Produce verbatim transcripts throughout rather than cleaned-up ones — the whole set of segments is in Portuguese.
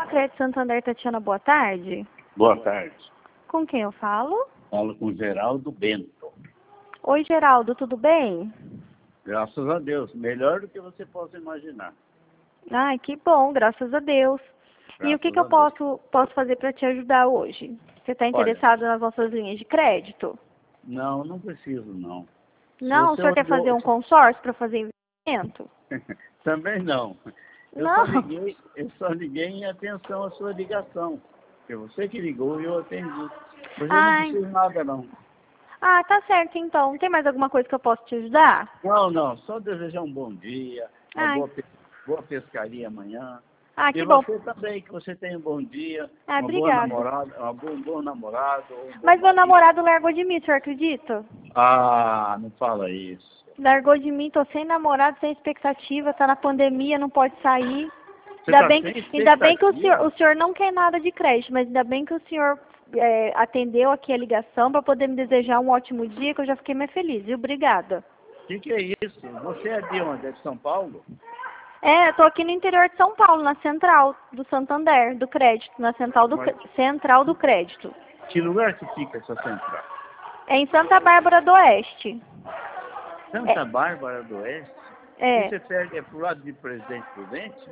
Crédito Santander, Tatiana, boa tarde. Boa tarde. Com quem eu falo? Falo com Geraldo Bento. Oi, Geraldo, tudo bem? Graças a Deus. Melhor do que você possa imaginar. Ai, que bom, graças a Deus. Graças e o que, que a eu posso, posso fazer para te ajudar hoje? Você está interessado nas nossas linhas de crédito? Não, não preciso, não. Não, o Você senhor quer olhou- fazer um consórcio para fazer investimento? Também não. Eu Não. só liguei, eu só liguei em atenção à sua ligação. Foi você que ligou e eu atendi. Mas eu não Ai. preciso nada, não. Ah, tá certo então. Tem mais alguma coisa que eu posso te ajudar? Não, não. Só desejar um bom dia, uma Ai. boa, pe- boa pescaria amanhã. Ah, E que bom. você também, que você tenha um bom dia, Ah, uma boa obrigada. namorada, um bom, um bom namorado. Um bom Mas meu marido. namorado largou de mim, o senhor acredita? Ah, não fala isso. Largou de mim, tô sem namorado, sem expectativa, tá na pandemia, não pode sair. Você Ainda tá bem, sem que, ainda bem que o senhor, expectativa? o senhor não quer nada de crédito, mas ainda bem que o senhor é, atendeu aqui a ligação para poder me desejar um ótimo dia, que eu já fiquei mais feliz, viu? Obrigada. O que, que é isso? Você é de onde? É de São Paulo? É, eu tô aqui no interior de São Paulo, na central do Santander, do crédito, na central do, Mas central do crédito. que lugar que fica essa central? É em Santa Bárbara do Oeste. Santa Bárbara do Oeste? É, E você perde, é pro lado de Presidente Prudente?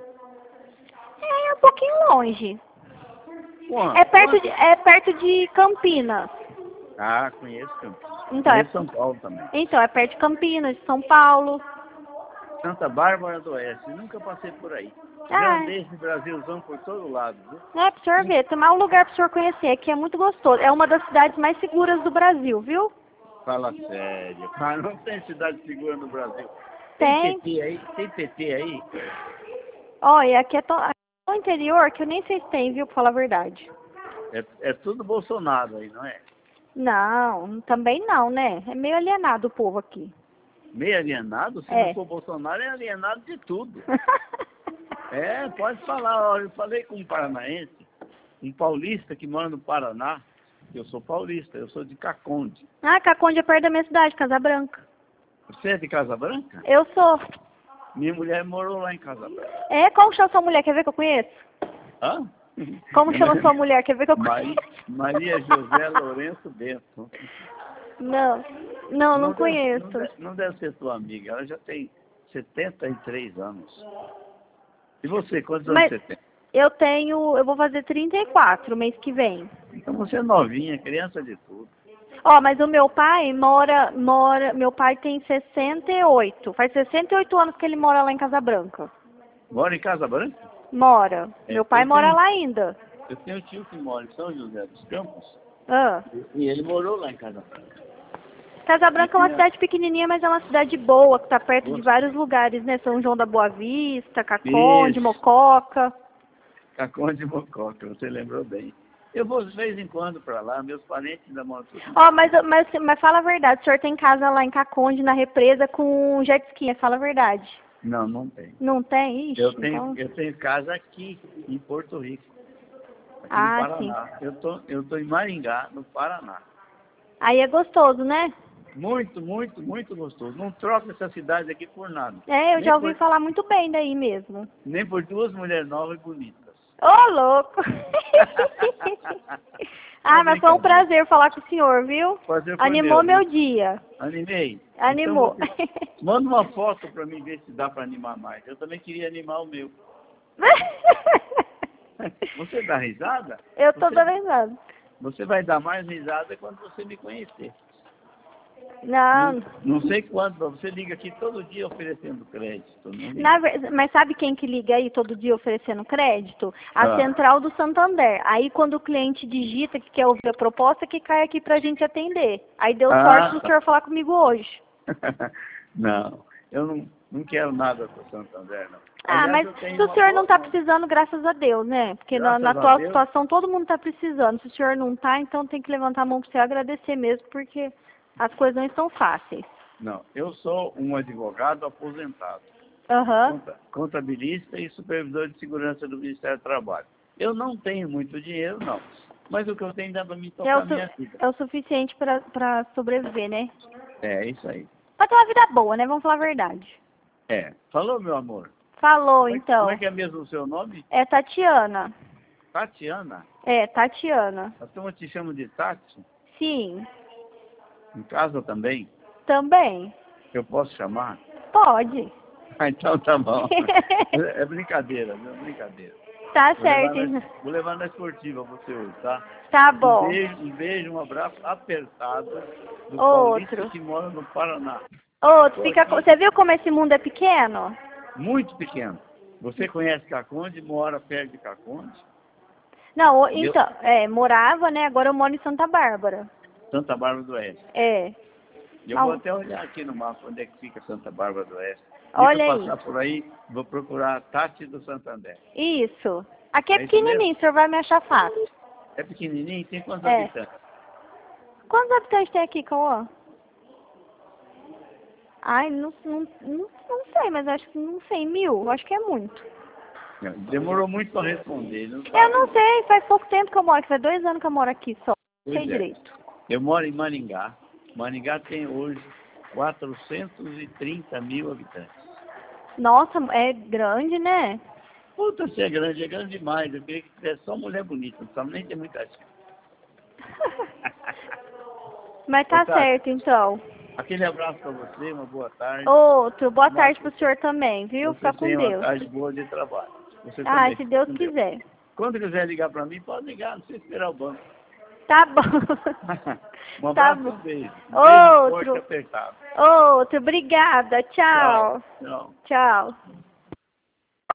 é um pouquinho longe. Quanto? É perto Quanto? de, é perto de Campinas. Ah, conheço Campinas. Então, é, Conheço São Paulo também. então, é perto de Campinas, de São Paulo. Santa Bárbara do Oeste. Nunca passei por aí. Já Ah, andei esse Brasilzão por todo lado, viu? é pro senhor ver, tem mais um lugar pro senhor conhecer, que é muito gostoso. É uma das cidades mais seguras do Brasil, viu? Fala sério. Ah, não tem cidade segura no Brasil. Tem. P T aí? Tem P T aí? Olha, aqui é tão, aqui é tão interior que eu nem sei se tem, viu, pra falar a verdade. É, é tudo Bolsonaro aí, não é? Não, também não, né? É meio alienado o povo aqui. Meio alienado? Se É. não for Bolsonaro, é alienado de tudo. É, pode falar. Ó, eu falei com um paranaense, um paulista que mora no Paraná. Eu sou paulista, eu sou de Caconde. Ah, Caconde é perto da minha cidade, Casa Branca. Você é de Casa Branca? Eu sou. Minha mulher morou lá em Casa Branca. É, como chama sua mulher? Quer ver que eu conheço? Hã? Como chama sua mulher? Quer ver que eu Maria, conheço? Maria José Lourenço Bento. Não, não, não Deve, conheço. não, deve, não deve ser tua amiga, ela já tem setenta e três anos. E você, quantos anos Mas você tem? eu tenho, eu vou fazer trinta e quatro mês que vem. Então você é novinha, criança de tudo. Ó, mas o meu pai mora, mora, meu pai tem sessenta e oito. Faz sessenta e oito anos que ele mora lá em Casa Branca. Mora em Casa Branca? Mora. É, Meu pai eu mora tenho- lá ainda. Eu tenho um tio que mora em São José dos Campos Ah. e ele morou lá em Casa Branca. Casa Branca é uma E, cidade pequenininha, mas é uma cidade boa, que tá perto de Gosto. vários lugares, né? São João da Boa Vista, Caconde, Isso. Mococa. Caconde de Mococa, você lembrou bem. Eu vou de vez em quando para lá, meus parentes ainda moram tudo. Ó, mas, mas, mas fala a verdade, o senhor tem casa lá em Caconde, na represa, com jet ski, fala a verdade. Não, não tem. Não tem? Ixi, Eu tenho, então... eu tenho casa aqui, em Porto Rico, aqui Ah, no Paraná. Eu tô, eu tô em Maringá, no Paraná. Aí é gostoso, né? Muito, muito, muito gostoso. Não troca essa cidade aqui por nada. É, eu Nem já ouvi por, falar muito bem daí mesmo. nem por duas mulheres novas e bonitas. Ô, louco! Ah, mas foi um prazer falar com o senhor, viu? Prazer foi Animou meu, meu dia. Animei. Animou. Então, você- manda uma foto para mim ver se dá para animar mais. Eu também queria animar o meu. Você dá risada? Eu tô Você- dando risada. Você vai dar mais risada quando você me conhecer. Não, Não, não sei quando, mas você liga aqui todo dia oferecendo crédito. Não liga? na ver- mas sabe quem que liga aí todo dia oferecendo crédito? A Ah. central do Santander. Aí quando o cliente digita que quer ouvir a proposta, que cai aqui pra gente atender. Aí deu Ah, sorte do tá. senhor falar comigo hoje. Não, eu não, não quero nada com o Santander, não. Ah, Aliás, mas eu tenho se o uma senhor não tá boa- precisando, graças a Deus, né? Porque na, Graças na a atual Deus. situação todo mundo tá precisando. Se o senhor não tá, então tem que levantar a mão para você agradecer mesmo, porque as coisas não estão fáceis. Não, eu sou um advogado aposentado, Aham. conta- contabilista e supervisor de segurança do Ministério do Trabalho. Eu não tenho muito dinheiro, não, mas o que eu tenho dá para me É, tocar o a minha su- vida. é o suficiente pra pra sobreviver, né? É, isso aí. Pra ter uma vida boa, né? Vamos falar a verdade. É. Falou, meu amor? Falou, Como é, então. como é que é mesmo o seu nome? É Tatiana. Tatiana? É, Tatiana. A turma te chama de Tati? Sim. Em casa também? Também. Eu posso chamar? Pode. Ah, então tá bom. É brincadeira, viu? Brincadeira. Tá Vou certo. levar, na, vou levar na esportiva você hoje, tá? Tá Um bom. beijo, um beijo, um abraço apertado do Outro. paulista que mora no Paraná. Outro. Tô Fica... aqui, Você viu como esse mundo é pequeno? muito pequeno. Você conhece Caconde, mora perto de Caconde? Não, o- Entendeu? então, é, morava, né? Agora eu moro em Santa Bárbara. Santa Bárbara do Oeste. É. Eu vou até olhar aqui no mapa onde é que fica Santa Bárbara do Oeste. Olha Deixa eu aí. passar por aí, vou procurar a Tati do Santander. Isso. Aqui é É isso pequenininho, mesmo? o senhor vai me achar fácil. É pequenininho? Tem quantos É. habitantes? Quantos habitantes tem aqui, Cauã? Ai, não, não, não, não sei, mas acho que não sei, mil. Acho que é muito. Demorou muito para responder. Não Eu sabe? não sei, faz pouco tempo que eu moro aqui, faz dois anos que eu moro aqui só. Não sei Pois é. direito. Eu moro em Maringá. Maringá tem hoje quatrocentos e trinta mil habitantes. Nossa, é grande, né? Puta, se é grande, é grande demais. Eu queria que tivesse só mulher bonita, não sabe nem ter muita gente. Mas tá Ô, Tati, certo, então. aquele abraço para você, uma boa tarde. Outro, boa Uma- tarde pro senhor também, viu? Você Fica com tenha uma Deus. tarde boa de trabalho. Você Ah, também. se Deus Com Deus. quiser. Quando quiser ligar para mim, pode ligar, não precisa esperar o banco. Tá bom. Um Tá abraço e bom. um beijo. Um beijo forte e Outro. apertado. Outro, obrigada. Tchau. Tchau. Tchau. Tchau.